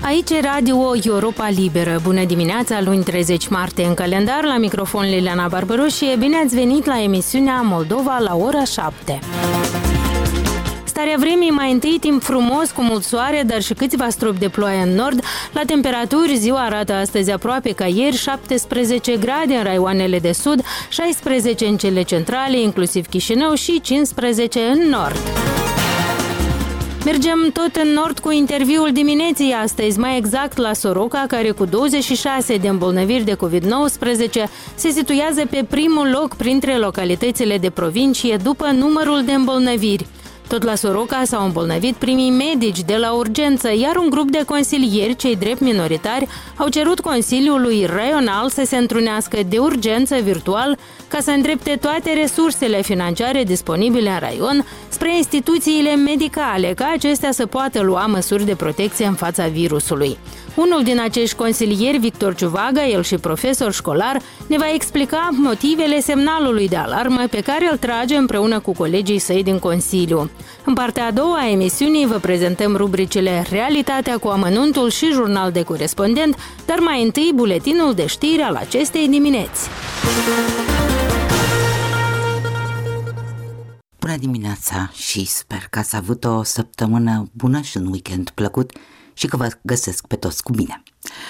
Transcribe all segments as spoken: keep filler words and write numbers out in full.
Aici e Radio Europa Liberă. Bună dimineața, luni treizeci martie în calendar, la microfon Liliana Barbaroșie. Bine ați venit la emisiunea Moldova la ora șapte. Starea vremii, mai întâi timp frumos, cu mult soare, dar și câțiva stropi de ploaie în nord. La temperaturi, ziua arată astăzi aproape ca ieri, șaptesprezece grade în raioanele de sud, șaisprezece în cele centrale, inclusiv Chișinău, și cincisprezece în nord. Mergem tot în nord cu interviul dimineții astăzi, mai exact la Soroca, care cu douăzeci și șase de îmbolnăviri de covid nouăsprezece se situează pe primul loc printre localitățile de provincie după numărul de îmbolnăviri. Tot la Soroca s-au îmbolnăvit primii medici de la urgență, iar un grup de consilieri, cei drept minoritari, au cerut Consiliului Raional să se întrunească de urgență virtual ca să îndrepte toate resursele financiare disponibile în raion spre instituțiile medicale, ca acestea să poată lua măsuri de protecție în fața virusului. Unul din acești consilieri, Victor Ciuvaga, el și profesor școlar, ne va explica motivele semnalului de alarmă pe care îl trage împreună cu colegii săi din Consiliu. În partea a doua a emisiunii vă prezentăm rubricile Realitatea cu amănuntul și Jurnal de corespondent, dar mai întâi buletinul de știri al acestei dimineți. Bună dimineața și sper că ați avut o săptămână bună și un weekend plăcut și că vă găsesc pe toți cu bine.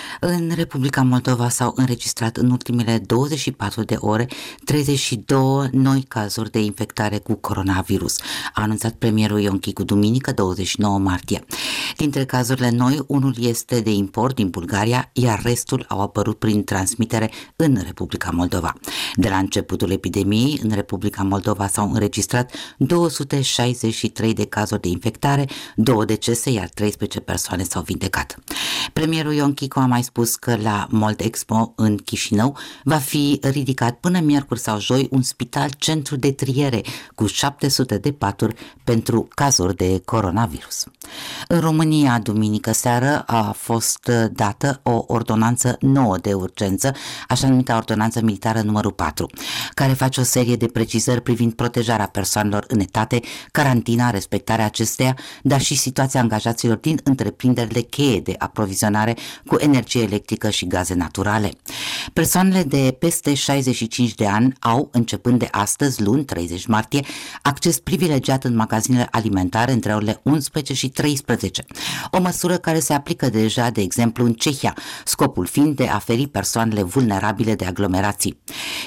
În Republica Moldova s-au înregistrat în ultimele douăzeci și patru de ore treizeci și două noi cazuri de infectare cu coronavirus, a anunțat premierul Ion Chicu duminică, douăzeci și nouă martie. Dintre cazurile noi, unul este de import din Bulgaria, iar restul au apărut prin transmitere în Republica Moldova. De la începutul epidemiei, în Republica Moldova s-au înregistrat două sute șaizeci și trei de cazuri de infectare, două decese, iar treisprezece persoane s-au vindecat. Premierul Ion Chicu a mai spus că la Moldexpo în Chișinău va fi ridicat până miercuri sau joi un spital centru de triere cu șapte sute de paturi pentru cazuri de coronavirus. În România, duminică seară, a fost dată o ordonanță nouă de urgență, așa numită ordonanță militară numărul patru, care face o serie de precizări privind protejarea persoanelor înetate, carantina, respectarea acesteia, dar și situația angajaților din întreprinderile cheie de aprovizionare cu energie electrică și gaze naturale. Persoanele de peste șaizeci și cinci de ani au, începând de astăzi, luni, treizeci martie, acces privilegiat în magazinele alimentare între orele unsprezece și treisprezece. O măsură care se aplică deja, de exemplu, în Cehia, scopul fiind de a feri persoanele vulnerabile de aglomerații.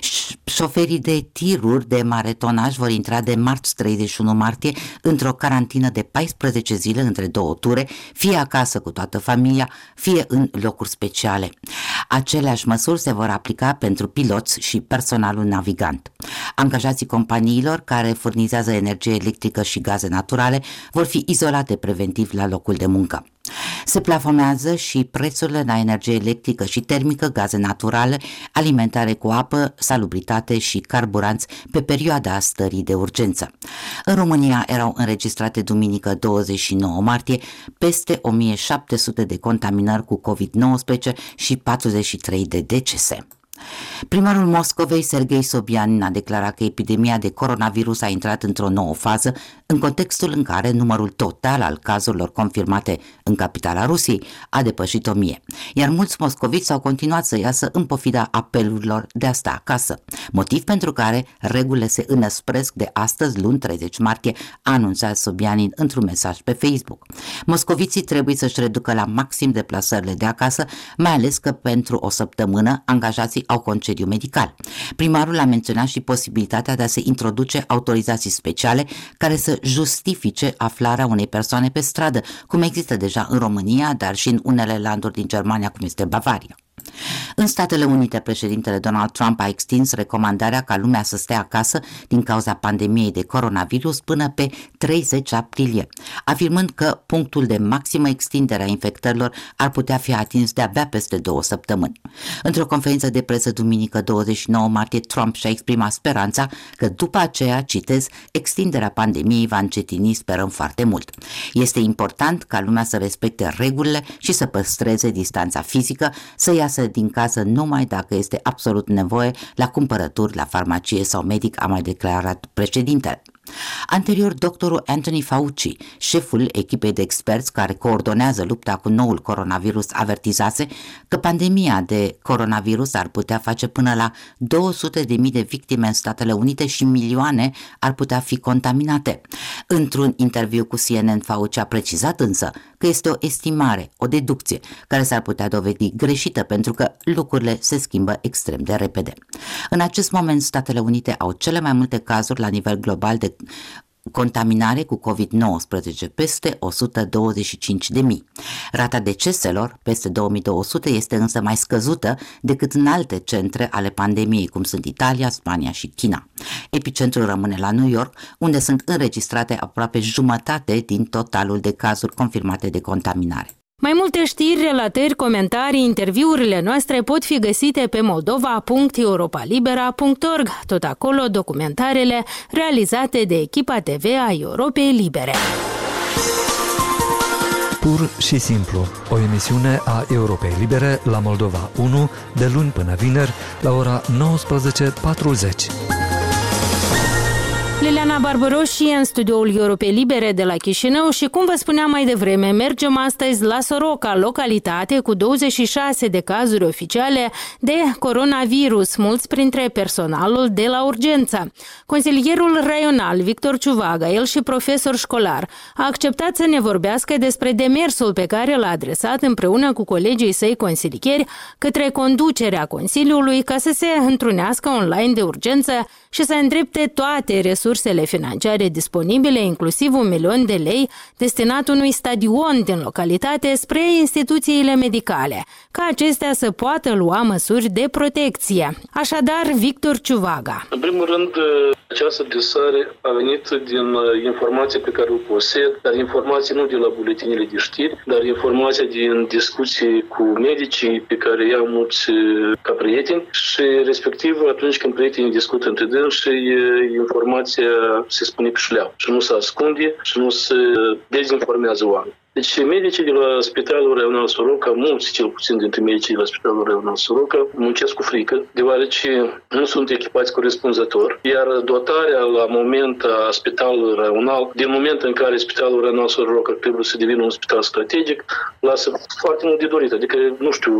Șoferii de tiruri de mare tonaj vor intra de marți treizeci și unu martie într-o carantină de paisprezece zile între două ture, fie acasă cu toată familia, fie în locuri speciale. Aceleași măsuri se vor aplica pentru piloți și personalul navigant. Angajații companiilor care furnizează energie electrică și gaze naturale vor fi izolate preventiv la locul de muncă. Se plafonează și prețurile la energie electrică și termică, gaze naturale, alimentare cu apă, salubritate și carburanți pe perioada stării de urgență. În România erau înregistrate duminică douăzeci și nouă martie peste o mie șapte sute de contaminări cu covid nouăsprezece și patruzeci și trei de decese. Primarul Moscovei, Serghei Sobyanin, a declarat că epidemia de coronavirus a intrat într-o nouă fază în contextul în care numărul total al cazurilor confirmate în capitala Rusiei a depășit o mie, iar mulți moscoviți au continuat să iasă în pofida apelurilor de a sta acasă, motiv pentru care regulile se înăspresc de astăzi, luni treizeci martie, a anunțat Sobyanin într-un mesaj pe Facebook. Moscoviții trebuie să-și reducă la maxim deplasările de acasă, mai ales că pentru o săptămână angajații au concediu medical. Primarul a menționat și posibilitatea de a se introduce autorizații speciale care să justifice aflarea unei persoane pe stradă, cum există deja în România, dar și în unele landuri din Germania, cum este Bavaria. În Statele Unite, președintele Donald Trump a extins recomandarea ca lumea să stea acasă din cauza pandemiei de coronavirus până pe treizeci aprilie, afirmând că punctul de maximă extindere a infectărilor ar putea fi atins de-abia peste două săptămâni. Într-o conferință de presă duminică douăzeci și nouă martie, Trump și-a exprimat speranța că după aceea, citez, extinderea pandemiei va încetini, sperăm foarte mult. Este important ca lumea să respecte regulile și să păstreze distanța fizică, să iasă din casă numai dacă este absolut nevoie, la cumpărături, la farmacie sau medic, a mai declarat președintele. Anterior, doctorul Anthony Fauci, șeful echipei de experți care coordonează lupta cu noul coronavirus, avertizase că pandemia de coronavirus ar putea face până la două sute de mii de victime în Statele Unite și milioane ar putea fi contaminate. Într-un interviu cu C N N, Fauci a precizat însă că este o estimare, o deducție, care s-ar putea dovedi greșită pentru că lucrurile se schimbă extrem de repede. În acest moment, Statele Unite au cele mai multe cazuri la nivel global de contaminare cu covid nouăsprezece, peste o sută douăzeci și cinci de mii. Rata deceselor, peste două mii două sute, este însă mai scăzută decât în alte centre ale pandemiei, cum sunt Italia, Spania și China. Epicentrul rămâne la New York, unde sunt înregistrate aproape jumătate din totalul de cazuri confirmate de contaminare. Mai multe știri, relatări, comentarii, interviurile noastre pot fi găsite pe moldova punct europa libera punct org, tot acolo documentarele realizate de echipa T V a Europei Libere. Pur și simplu, o emisiune a Europei Libere la Moldova unu, de luni până vineri, la ora nouăsprezece patruzeci. Liliana Barbaroși în studioul Europei Libere de la Chișinău și, cum vă spuneam mai devreme, mergem astăzi la Soroca, localitate cu douăzeci și șase de cazuri oficiale de coronavirus, mulți printre personalul de la urgență. Consilierul raional Victor Ciuvaga, el și profesor școlar, a acceptat să ne vorbească despre demersul pe care l-a adresat împreună cu colegii săi consilieri către conducerea Consiliului ca să se întrunească online de urgență și să îndrepte toate resursele financiare disponibile, inclusiv un milion de lei, destinat unui stadion din localitate spre instituțiile medicale, ca acestea să poată lua măsuri de protecție. Așadar, Victor Ciuvaga. În primul rând, această adresare a venit din informația pe care o posed, dar informații nu de la buletinile de știri, dar informația din discuții cu medicii pe care i-am mulți ca prieteni și respectiv atunci când prietenii discută între dâns și informația se spune pe șleau și nu se ascunde și nu se dezinformează oameni. Deci medicii de la Spitalul Raional Soroca, mulți cel puțin dintre medicii de la Spitalul Raional Soroca, muncesc cu frică, deoarece nu sunt echipați corespunzător, iar dotarea la moment a Spitalului Raional, din moment în care Spitalul Raional Soroca trebuie să devină un spital strategic, lasă foarte mult de dorit. Adică nu știu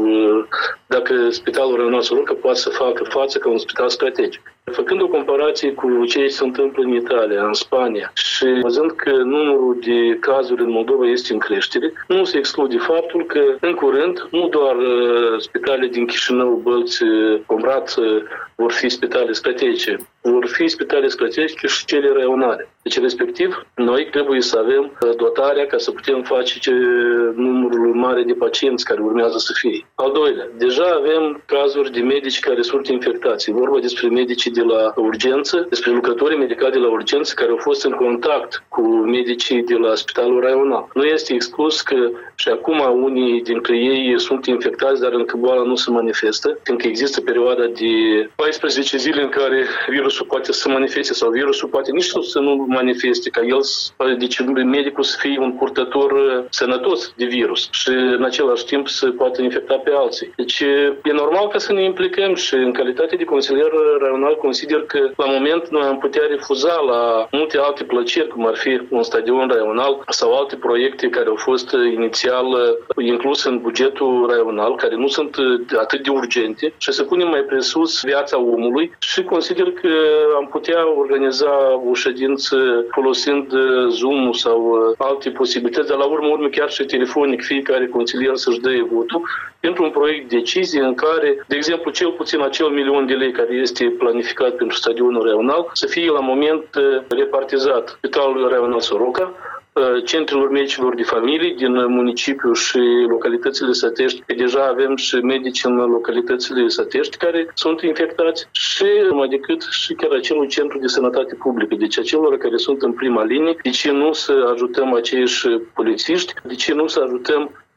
dacă Spitalul Raional Soroca poate să facă față ca un spital strategic. Făcând o comparație cu ce se întâmplă în Italia, în Spania și văzând că numărul de cazuri în Moldova este în creștere, nu se exclude faptul că în curând nu doar uh, spitalele din Chișinău, Bălți, Comrat uh, vor fi spitale strategice, vor fi spitale strategice și cele raionale. Deci, respectiv, noi trebuie să avem dotarea ca să putem face ce numărul mare de pacienți care urmează să fie. Al doilea, deja avem cazuri de medici care sunt infectați. Vorba despre medicii de la urgență, despre lucrătorii medicali de la urgență care au fost în contact cu medicii de la Spitalul Raional. Nu este exclus că și acum unii dintre ei sunt infectați, dar încă boala nu se manifestă, fiindcă există perioada de paisprezece zile în care virusul poate să manifeste sau virusul poate nici să nu manifeste, ca el, deci medicul să fie un purtător sănătos de virus și în același timp să poată infecta pe alții. Deci e normal ca să ne implicăm și în calitate de consilier raional consider că la moment noi am putea refuza la multe alte plăceri, cum ar fi un stadion raional sau alte proiecte care au fost inițial incluse în bugetul raional, care nu sunt atât de urgente și să punem mai presus viața omului și consider că am putea organiza o ședință folosind Zoom-ul sau alte posibilități, dar la urmă urmă chiar și telefonic fiecare consilier să-și dă votul pentru un proiect de decizie în care, de exemplu, cel puțin acel milion de lei care este planificat pentru stadionul raional să fie la moment repartizat Spitalul Raional Soroca, centrelor medicilor de familie din municipiu și localitățile sătești, că deja avem și medici în localitățile sătești care sunt infectați și mai decât și chiar acelui centru de sănătate publică. Deci acelor care sunt în prima linie, de ce nu să ajutăm aceiși polițiști, de ce nu să ajutăm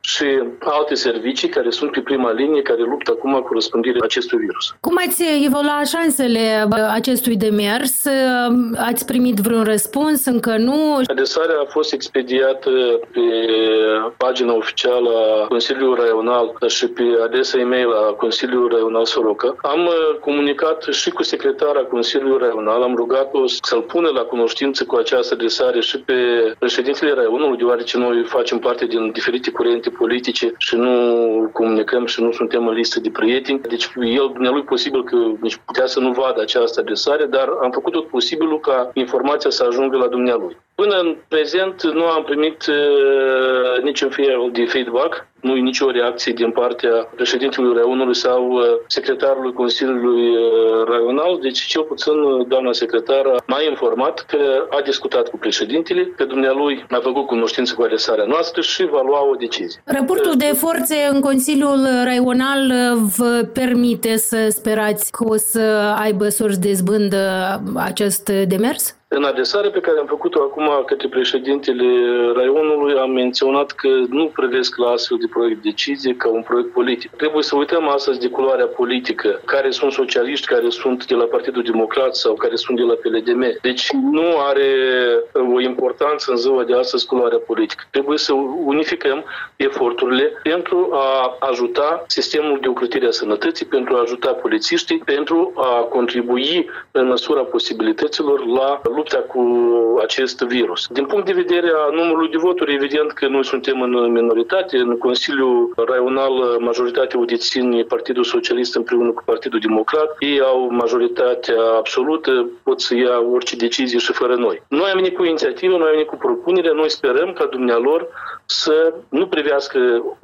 și alte servicii care sunt pe prima linie, care luptă acum cu răspândirea acestui virus. Cum ați evaluat șansele acestui demers? Ați primit vreun răspuns? Încă nu? Adresarea a fost expediată pe pagina oficială a Consiliului Raional și pe adresa e-mail a Consiliului Raional Soroca. Am comunicat și cu secretara Consiliului Raional, am rugat-o să-l pună la cunoștință cu această adresare și pe președintele Raionului, deoarece noi facem parte din diferite curente politice și nu comunicăm și nu suntem în listă de prieteni. Deci el, dumnealui, posibil că nici putea să nu vadă această adresare, dar am făcut tot posibilul ca informația să ajungă la dumnealui. Până în prezent nu am primit uh, niciun fel de feedback, nu e nicio reacție din partea președintelui Raionului sau uh, secretarului Consiliului uh, Raional, deci cel puțin uh, doamna secretară m-a informat că a discutat cu președintele, că dumnealui a făcut cunoștință cu adresarea noastră și va lua o decizie. Raportul de forțe în Consiliul Raional vă permite să sperați că o să aibă sorți de zbândă acest demers? În adresarea pe care am făcut-o acum către președintele Raionului am menționat că nu privesc la astfel de proiect de decizie ca un proiect politic. Trebuie să uităm astăzi de culoarea politică, care sunt socialiști, care sunt de la Partidul Democrat sau care sunt de la P L D M. Deci nu are o importanță în ziua de astăzi culoarea politică. Trebuie să unificăm eforturile pentru a ajuta sistemul de ocrotire a sănătății, pentru a ajuta polițiștii, pentru a contribui în măsura posibilităților la lupta cu acest virus. Din punct de vedere a numărului de voturi, evident că noi suntem în minoritate. În Consiliul Raional majoritatea o deține Partidul Socialist împreună cu Partidul Democrat. Ei au majoritatea absolută, pot să ia orice decizie și fără noi. Noi am venit cu inițiativă, noi am venit cu propunere, noi sperăm ca dumnealor să nu privească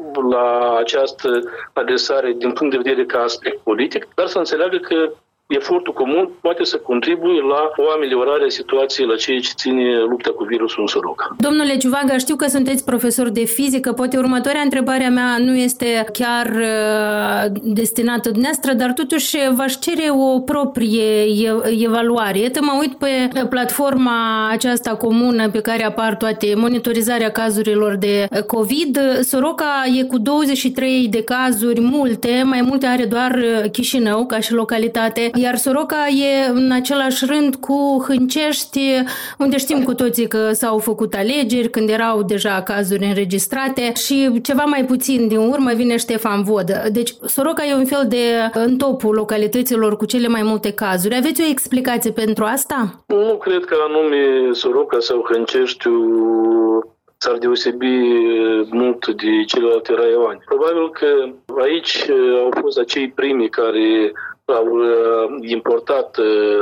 la această adresare din punct de vedere ca aspect politic, dar să înțeleagă că efortul comun poate să contribuie la o ameliorare a situației la ceea ce ține lupta cu virusul în Soroca. Domnule Ciuvaga, știu că sunteți profesor de fizică, poate următoarea întrebare a mea nu este chiar uh, destinată dumneavoastră, dar totuși v-aș cere o proprie evaluare. Iată, mă uit pe platforma aceasta comună pe care apar toate monitorizarea cazurilor de COVID. Soroca e cu douăzeci și trei de cazuri, multe, mai multe are doar Chișinău ca și localitate, iar Soroca e în același rând cu Hâncești, unde știm cu toții că s-au făcut alegeri, când erau deja cazuri înregistrate, și ceva mai puțin din urmă vine Ștefan Vodă. Deci Soroca e un fel de în topul localităților cu cele mai multe cazuri. Aveți o explicație pentru asta? Nu cred că anume Soroca sau Hânceștiu s-ar deosebi mult de celelalte raioane. Probabil că aici au fost acei primi care au importat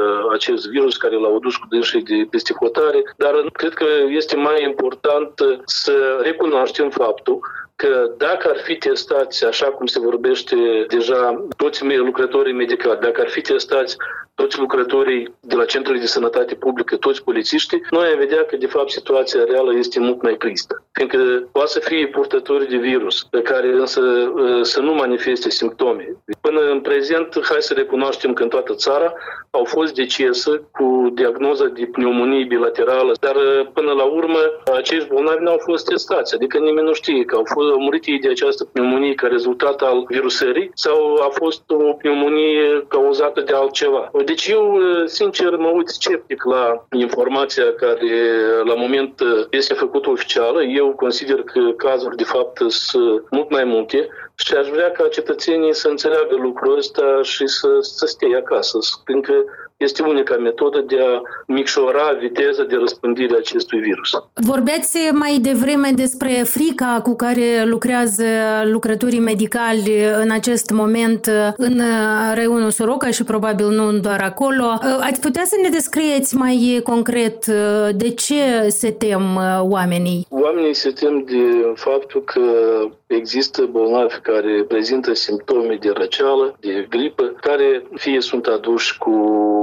acest virus, care l-au dus cu dânsii de peste hotare, dar cred că este mai important să recunoaștem faptul că dacă ar fi testați, așa cum se vorbește deja, toți lucrătorii medicali, dacă ar fi testați toți lucrătorii de la centrele de sănătate publică, toți polițiștii, noi am vedea că, de fapt, situația reală este mult mai tristă. Fiindcă poate să fie purtători de virus, pe care însă să nu manifeste simptome. Până în prezent, hai să recunoaștem că în toată țara au fost decese cu diagnoza de pneumonie bilaterală, dar până la urmă acești bolnavi n-au fost testați, adică nimeni nu știe că au fost au murit ei de această pneumonie ca rezultat al virusării sau a fost o pneumonie cauzată de altceva. Deci eu, sincer, mă uit sceptic la informația care la moment este făcută oficială. Eu consider că cazuri de fapt sunt mult mai multe și aș vrea ca cetățenii să înțeleagă lucrul ăsta și să, să stea acasă, fiindcă este unica metodă de a micșora viteza de răspândire a acestui virus. Vorbeați mai devreme despre frica cu care lucrează lucrătorii medicali în acest moment în raionul Soroca și probabil nu doar acolo. Ați putea să ne descrieți mai concret de ce se tem oamenii? Oamenii se tem de faptul că există bolnavi care prezintă simptome de răceală, de gripă, care fie sunt aduși cu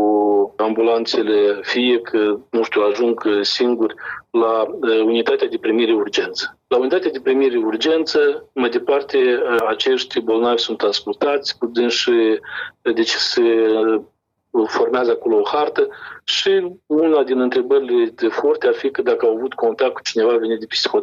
ambulanțele, fie că, nu știu, ajung singuri la unitatea de primire urgență. La unitatea de primire urgență, mai departe, acești bolnavi sunt ascultați, cu dânsi, deci se formează acolo o hartă și una din întrebările de forte ar fi că dacă au avut contact cu cineva venit de psihotare.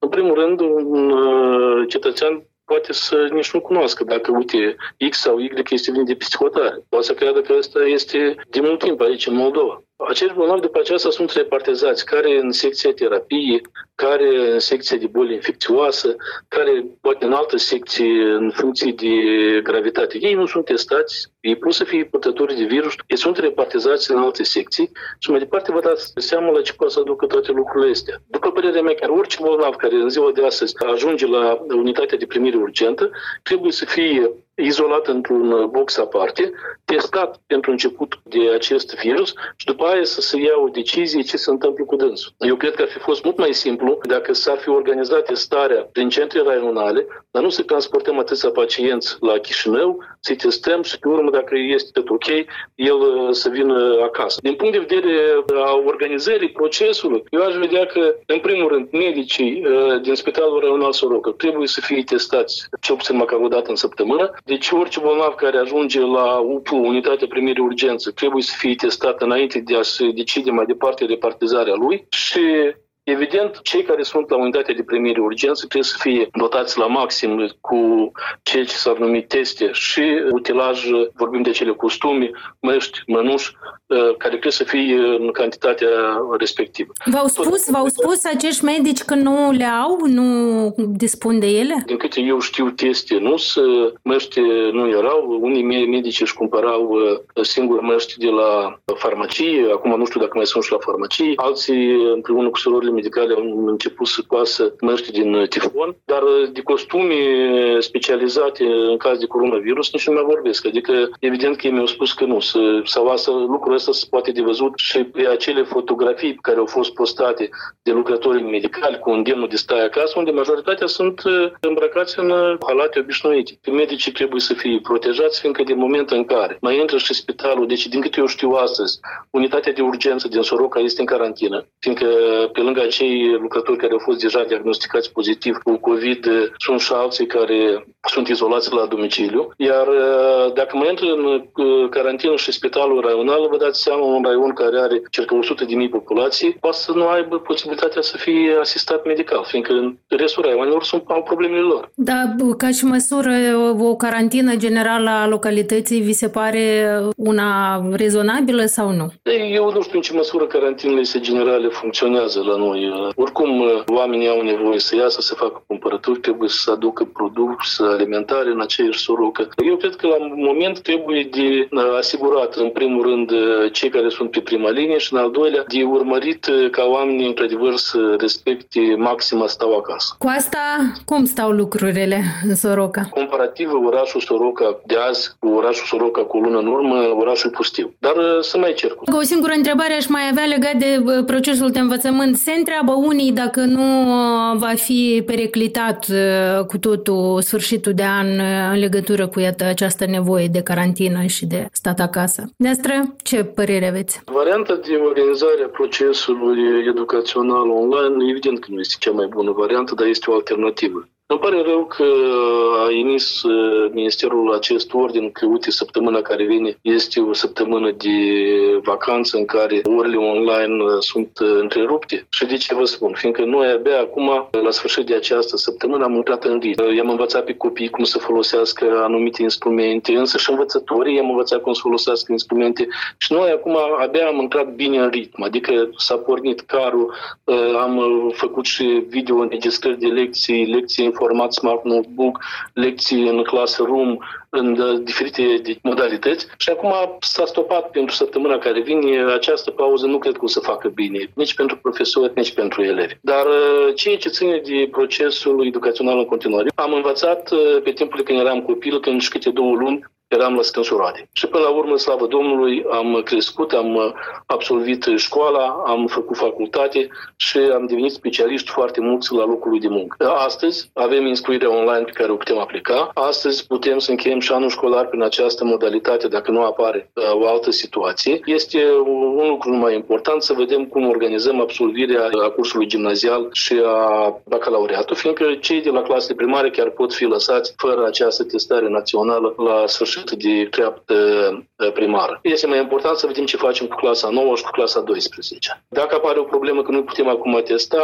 În primul rând, un cetățean poate să nici nu cunoască dacă, uite, X sau Y este venit de peste hotare. Poate să creadă că ăsta este de mult timp aici, în Moldova. Acești bolnavi după aceasta sunt repartizați, care în secția terapie, care în secția de boli infecțioasă, care poate în altă secție în funcție de gravitate. Ei nu sunt testați, ei pot să fie purtători de virus, ei sunt repartizați în alte secții și mai departe vă dați seama la ce poate să aducă toate lucrurile astea. După părerea mea, chiar orice bolnav care în ziua de astăzi ajunge la unitatea de primire urgentă, trebuie să fie izolat într-un box aparte, testat pentru început de acest virus și după aia să se ia o decizie ce se întâmplă cu dânsul. Eu cred că ar fi fost mult mai simplu dacă s-ar fi organizat testarea prin centre raionale, dar nu să transportăm atâția pacienți la Chișinău, să-i testăm și pe urmă, dacă este tot ok, el să vină acasă. Din punct de vedere a organizării procesului, eu aș vedea că, în primul rând, medicii din Spitalul Raional Soroca trebuie să fie testați cel puțin măcar o dată în săptămână. Deci orice bolnav care ajunge la U P U, Unitatea Primire Urgență, trebuie să fie testat înainte de a se decide mai departe repartizarea lui și evident, cei care sunt la unitatea de primire urgență trebuie să fie dotați la maxim cu ceea ce s-ar numi teste și utilaj, vorbim de cele costume, măști, mănuși, care trebuie să fie în cantitatea respectivă. V-au spus, v-au spus acești medici că nu le au, nu dispun de ele? Din câte eu știu, teste nu, măști nu erau, unii medici își cumpărau singur măști de la farmacie, acum nu știu dacă mai sunt și la farmacie, alții împreună cu surorile medicale au început să coasă măști din tifon, dar de costume specializate în caz de coronavirus nici nu mai vorbesc. Adică evident că ei mi-au spus că nu, sau asta, lucrul ăsta se poate de văzut și pe acele fotografii care au fost postate de lucrătorii medicali cu îndemnul de stai acasă, unde majoritatea sunt îmbrăcați în halate obișnuite. Medicii trebuie să fie protejați, fiindcă din moment în care mai intră și spitalul, deci din câte eu știu astăzi, unitatea de urgență din Soroca este în carantină, fiindcă pe lângă acei lucrători care au fost deja diagnosticați pozitiv cu COVID, sunt și alții care sunt izolați la domiciliu. Iar dacă mai intră în carantină și spitalul raional, vă dați seama, un raion care are circa o sută de mii populații, poate să nu aibă posibilitatea să fie asistat medical, fiindcă în restul raionelor sunt, au problemele lor. Da, ca și măsură, o carantină generală a localității vi se pare una rezonabilă sau nu? Eu nu știu în ce măsură carantinele generale funcționează la noi. Oricum, oamenii au nevoie să iasă, să facă cumpărături, trebuie să aducă produse alimentare în aceeași Soroca. Eu cred că la moment trebuie de asigurat, în primul rând, cei care sunt pe prima linie și, în al doilea, de urmărit ca oamenii, într-adevăr, să respecte maxima stau acasă. Cu asta, cum stau lucrurile în Soroca? Comparativ orașul Soroca de azi cu orașul Soroca cu o lună în urmă, orașul e pustiu. Dar să mai cer. O singură întrebare aș mai avea legat de procesul de învățământ. Se întreabă unii dacă nu va fi periclitat cu totul sfârșitul de an în legătură cu iată, această nevoie de carantină și de stat acasă. Deastră, ce părere aveți? Varianta de organizare a procesului educațional online, evident că nu este cea mai bună variantă, dar este o alternativă. Îmi pare rău că a emis Ministerul acest ordin că, uite, săptămâna care vine este o săptămână de vacanță în care orele online sunt întrerupte. Și de ce vă spun? Fiindcă noi abia acum, la sfârșit de această săptămână, am intrat în ritm. I-am învățat pe copii cum să folosească anumite instrumente, însă și învățătorii i-am învățat cum să folosească instrumente și noi acum abia am intrat bine în ritm. Adică s-a pornit carul, am făcut și video înregistrări de lecții, lecții în format Smart Notebook, lecții în classroom, în diferite modalități și acum s-a stopat pentru săptămâna care vine. Această pauză nu cred că o să facă bine, nici pentru profesori, nici pentru elevi. Dar ceea ce ține de procesul educațional în continuare, am învățat pe timpul când eram copil, când și câte două luni eram la scânsurare. Și până la urmă, slavă Domnului, am crescut, am absolvit școala, am făcut facultate și am devenit specialiști foarte mulți la locul de muncă. Astăzi avem instruirea online pe care o putem aplica. Astăzi putem să încheiem și anul școlar prin această modalitate, dacă nu apare o altă situație. Este un lucru mai important să vedem cum organizăm absolvirea a cursului gimnazial și a bacalaureatului, fiindcă cei de la clasele primare chiar pot fi lăsați fără această testare națională la sfârșit de treaptă primară. Este mai important să vedem ce facem cu clasa nouă și cu clasa douăsprezece. Dacă apare o problemă că nu putem acum testa,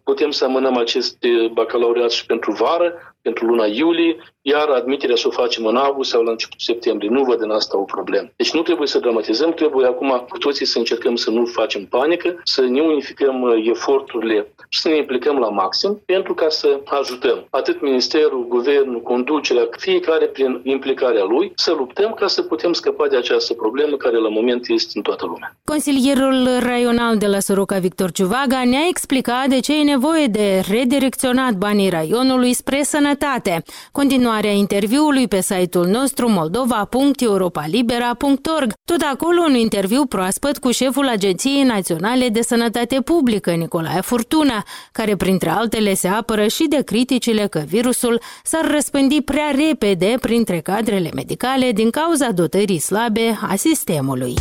putem să amânăm acest bacalaureat și pentru vară, pentru luna iulie, iar admiterea să o facem în august sau la începutul septembrie. Nu văd în asta o problemă. Deci nu trebuie să dramatizăm, trebuie acum cu toții să încercăm să nu facem panică, să ne unificăm eforturile și să ne implicăm la maxim pentru ca să ajutăm atât Ministerul, Guvernul, conducerea, fiecare prin implicarea lui, să luptăm ca să putem scăpa de această problemă care la moment este în toată lumea. Consilierul raional de la Soroca, Victor Ciuvaga, ne-a explicat de ce e nevoie de redirecționat banii raionului spre sănătate. Continuarea interviului pe site-ul nostru moldova punct europa libera punct org. Tot acolo un interviu proaspăt cu șeful Agenției Naționale de Sănătate Publică, Nicolae Furtună, care printre altele se apără și de criticile că virusul s-ar răspândi prea repede printre cadrele medicale din cauza dotării slabe a sistemului.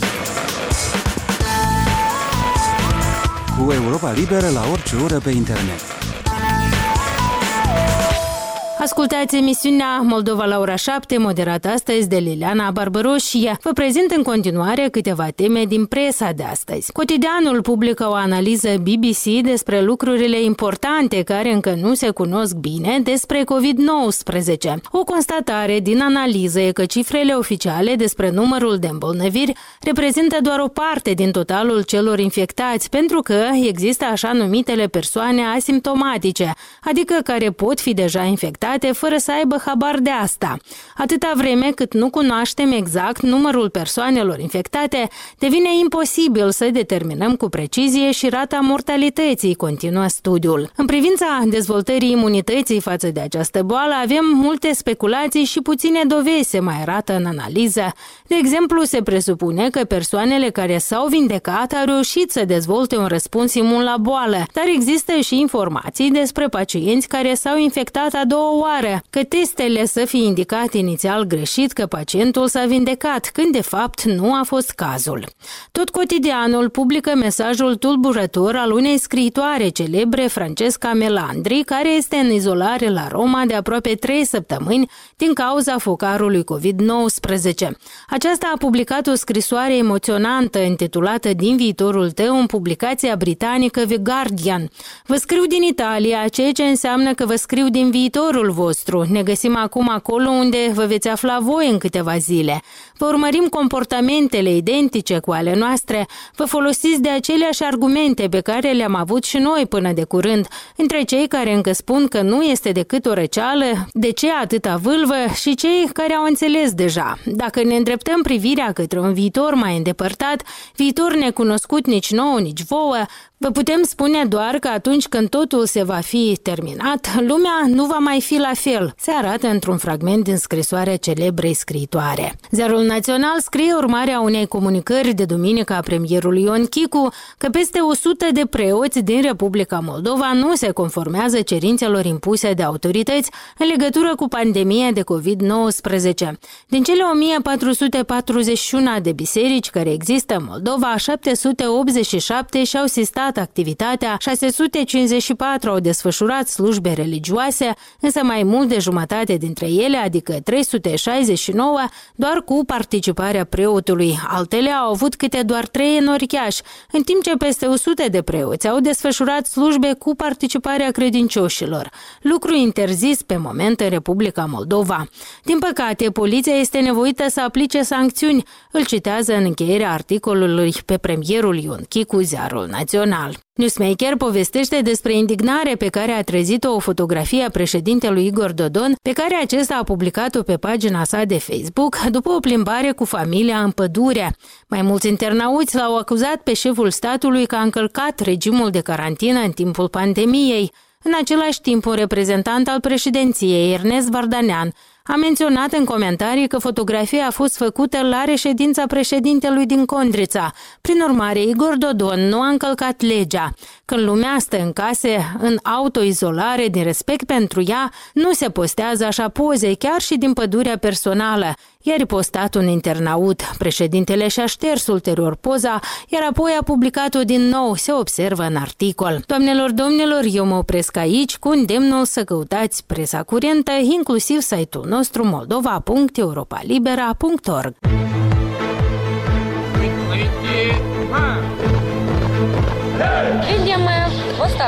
Cu Europa Liberă la orice oră pe internet. Ascultați emisiunea Moldova la ora șapte, moderată astăzi de Liliana Barbăroșie. Vă prezint în continuare câteva teme din presa de astăzi. Cotidianul publică o analiză B B C despre lucrurile importante care încă nu se cunosc bine despre covid nouăsprezece. O constatare din analiză e că cifrele oficiale despre numărul de îmbolnăviri reprezintă doar o parte din totalul celor infectați, pentru că există așa numitele persoane asimptomatice, adică care pot fi deja infectate fără să aibă habar de asta. Atâta vreme cât nu cunoaștem exact numărul persoanelor infectate, devine imposibil să determinăm cu precizie și rata mortalității, continuă studiul. În privința dezvoltării imunității față de această boală, avem multe speculații și puține dovezi, se mai arată în analiză. De exemplu, se presupune că persoanele care s-au vindecat au reușit să dezvolte un răspuns imun la boală, dar există și informații despre pacienți care s-au infectat a doua oară, că testele să fie indicat inițial greșit că pacientul s-a vindecat, când de fapt nu a fost cazul. Tot cotidianul publică mesajul tulburător al unei scriitoare celebre, Francesca Melandri, care este în izolare la Roma de aproape trei săptămâni din cauza focarului covid nouăsprezece. Aceasta a publicat o scrisoare emoționantă intitulată Din viitorul tău în publicația britanică The Guardian. Vă scriu din Italia, ceea ce înseamnă că vă scriu din viitorul vostru. Ne găsim acum acolo unde vă veți afla voi în câteva zile. Vă urmărim comportamentele identice cu ale noastre. Vă folosiți de aceleași argumente pe care le-am avut și noi până de curând. Între cei care încă spun că nu este decât o răceală, de ce atâta vâlvă, și cei care au înțeles deja. Dacă ne îndreptăm privirea către un viitor mai îndepărtat, viitor necunoscut nici nouă, nici vouă, vă putem spune doar că atunci când totul se va fi terminat, lumea nu va mai fi la fel, se arată într-un fragment din scrisoarea celebrei scriitoare. Ziarul Național scrie urmarea unei comunicări de duminică a premierului Ion Chicu că peste o sută de preoți din Republica Moldova nu se conformează cerințelor impuse de autorități în legătură cu pandemia de covid nouăsprezece. Din cele o mie patru sute patruzeci și unu de biserici care există în Moldova, șapte sute optzeci și șapte și-au sistat activitatea, șase sute cincizeci și patru au desfășurat slujbe religioase, însă mai mult de jumătate dintre ele, adică trei sute șaizeci și nouă, doar cu participarea preotului. Altele au avut câte doar trei înorichași, în timp ce peste o sută de preoți au desfășurat slujbe cu participarea credincioșilor, lucru interzis pe moment în Republica Moldova. Din păcate, poliția este nevoită să aplice sancțiuni, îl citează în încheierea articolului pe premierul Ion Chicu, Ziarul Național. Newsmaker povestește despre indignare pe care a trezit-o o fotografie a președintelui Igor Dodon, pe care acesta a publicat-o pe pagina sa de Facebook după o plimbare cu familia în pădure. Mai mulți internauți l-au acuzat pe șeful statului că a încălcat regimul de carantină în timpul pandemiei. În același timp, un reprezentant al președinției, Ernest Vardanean, a menționat în comentarii că fotografia a fost făcută la reședința președintelui din Condrița. Prin urmare, Igor Dodon nu a încălcat legea. Când lumea stă în case, în autoizolare, din respect pentru ea, nu se postează așa poze, chiar și din pădurea personală. Iar postat un internaut. Președintele și-a șters ulterior poza, iar apoi a publicat-o din nou, se observă în articol. Doamnelor, domnilor, eu mă opresc aici cu îndemnul să căutați presa curentă, inclusiv site-ul nostru moldova punct europa libera punct org. Видимо, вот так,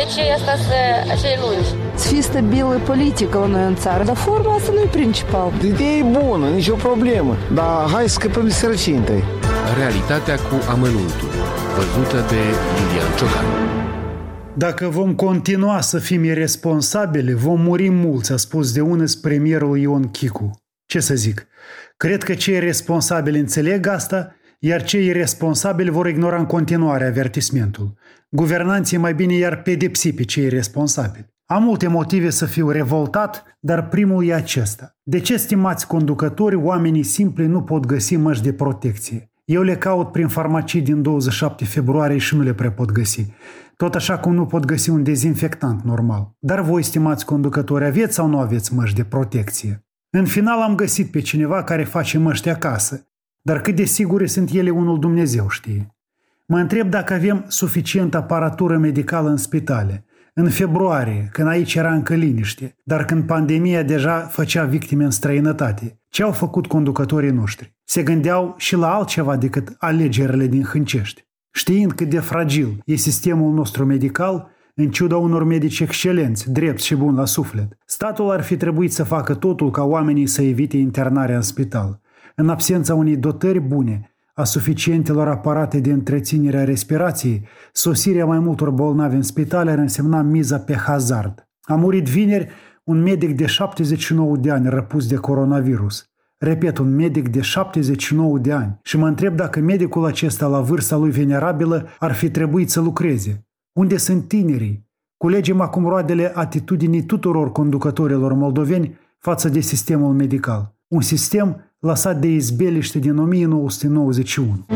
de ce asta să acei lungi? Să fie stabilă politică la noi în țară, dar forma asta nu e principal. Ideea e bună, nicio problemă, dar hai să scăpăm de sărăcie întâi. Realitatea cu amănuntul, văzută de Iulian Ciocan. Dacă vom continua să fim irresponsabili, vom muri mulți, a spus de unăs premierul Ion Chicu. Ce să zic? Cred că cei responsabili înțeleg asta, iar cei irresponsabili vor ignora în continuare avertismentul. Guvernanții mai bine i-ar pedepsi pe cei responsabili. Am multe motive să fiu revoltat, dar primul e acesta. De ce, stimați conducători, oamenii simpli nu pot găsi măști de protecție? Eu le caut prin farmacii din douăzeci și șapte februarie și nu le prea pot găsi. Tot așa cum nu pot găsi un dezinfectant normal. Dar voi, stimați conducători, aveți sau nu aveți măști de protecție? În final am găsit pe cineva care face măști acasă, dar cât de sigure sunt ele, unul Dumnezeu știe. Mă întreb dacă avem suficientă aparatură medicală în spitale. În februarie, când aici era încă liniște, dar când pandemia deja făcea victime în străinătate, ce au făcut conducătorii noștri? Se gândeau și la altceva decât alegerile din Hâncești. Știind cât de fragil e sistemul nostru medical, în ciuda unor medici excelenți, drepți și buni la suflet, statul ar fi trebuit să facă totul ca oamenii să evite internarea în spital. În absența unei dotări bune, a suficientelor aparate de întreținere a respirației, sosirea mai multor bolnavi în spitale ar însemna miza pe hazard. A murit vineri un medic de șaptezeci și nouă de ani răpus de coronavirus. Repet, un medic de șaptezeci și nouă de ani. Și mă întreb dacă medicul acesta, la vârsta lui venerabilă, ar fi trebuit să lucreze. Unde sunt tinerii? Culegem acum roadele atitudinii tuturor conducătorilor moldoveni față de sistemul medical. Un sistem lăsat de izbeliște din o mie nouă sute nouăzeci și unu.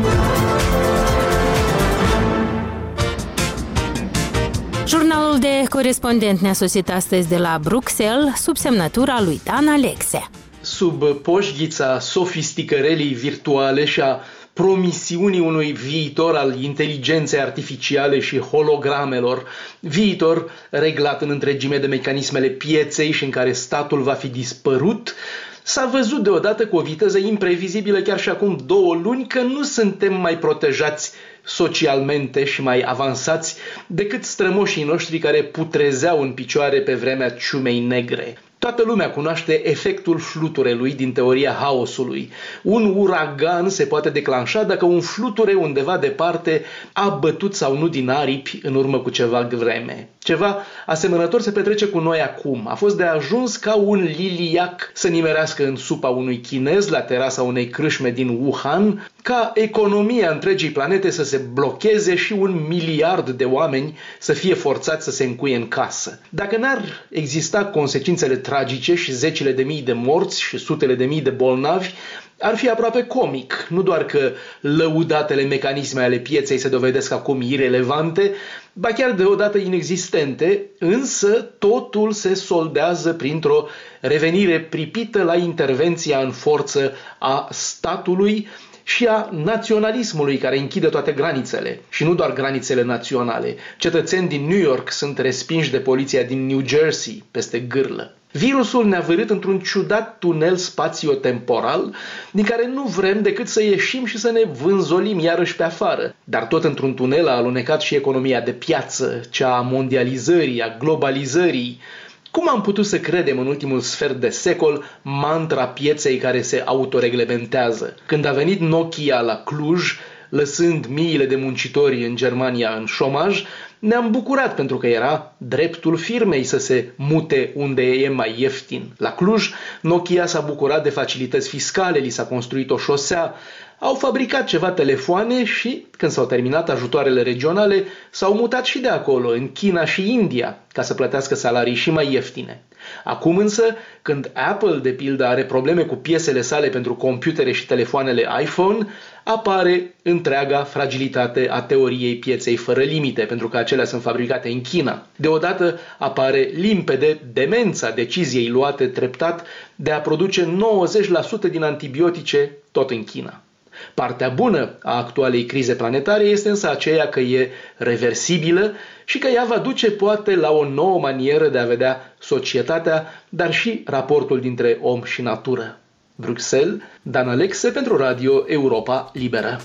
Jurnalul de corespondent ne-a sosit astăzi de la Bruxelles, sub semnătura lui Dan Alexe. Sub poșghița sofisticărelii virtuale și a promisiunii unui viitor al inteligenței artificiale și hologramelor, viitor reglat în întregime de mecanismele pieței și în care statul va fi dispărut, s-a văzut deodată cu o viteză imprevizibilă chiar și acum două luni că nu suntem mai protejați socialmente și mai avansați decât strămoșii noștri care putrezeau în picioare pe vremea ciumei negre. Toată lumea cunoaște efectul fluturelui din teoria haosului. Un uragan se poate declanșa dacă un fluture undeva departe a bătut sau nu din aripi în urmă cu ceva vreme. Ceva asemănător se petrece cu noi acum. A fost de ajuns ca un liliac să nimerească în supa unui chinez la terasa unei crâșme din Wuhan, ca economia întregii planete să se blocheze și un miliard de oameni să fie forțați să se încuie în casă. Dacă n-ar exista consecințele tragice și zecile de mii de morți și sutele de mii de bolnavi, ar fi aproape comic. Nu doar că lăudatele mecanisme ale pieței se dovedesc acum irelevante, ba chiar deodată inexistente, însă totul se soldează printr-o revenire pripită la intervenția în forță a statului și a naționalismului care închide toate granițele, și nu doar granițele naționale. Cetățeni din New York sunt respinși de poliția din New Jersey peste gârlă. Virusul ne-a vârât într-un ciudat tunel spațio-temporal din care nu vrem decât să ieșim și să ne vânzolim iarăși pe afară. Dar tot într-un tunel a alunecat și economia de piață, cea a mondializării, a globalizării. Cum am putut să credem în ultimul sfert de secol mantra pieței care se autoreglementează? Când a venit Nokia la Cluj, lăsând miile de muncitori în Germania în șomaj, ne-am bucurat pentru că era dreptul firmei să se mute unde e mai ieftin. La Cluj, Nokia s-a bucurat de facilități fiscale, li s-a construit o șosea, au fabricat ceva telefoane și, când s-au terminat ajutoarele regionale, s-au mutat și de acolo, în China și India, ca să plătească salarii și mai ieftine. Acum însă, când Apple, de pildă, are probleme cu piesele sale pentru computere și telefoanele iPhone, apare întreaga fragilitate a teoriei pieței fără limite, pentru că acelea sunt fabricate în China. Deodată apare limpede demența deciziei luate treptat de a produce nouăzeci la sută din antibiotice tot în China. Partea bună a actualei crize planetare este însă aceea că e reversibilă și că ea va duce poate la o nouă manieră de a vedea societatea, dar și raportul dintre om și natură. Bruxelles, Dan Alexe pentru Radio Europa Liberă.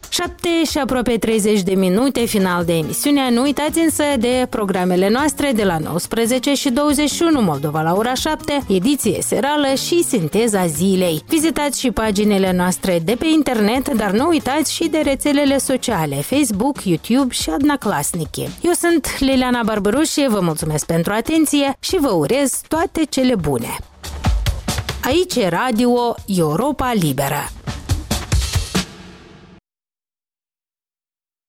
șapte și aproape treizeci de minute, final de emisiune. Nu uitați însă de programele noastre de la nouăsprezece și douăzeci și unu Moldova la ora șapte, ediție serală și sinteza zilei. Vizitați și paginile noastre de pe internet, dar nu uitați și de rețelele sociale, Facebook, YouTube și Adnaclasnici. Eu sunt Liliana Barbărușie, vă mulțumesc pentru atenție și vă urez toate cele bune. Aici e Radio Europa Liberă.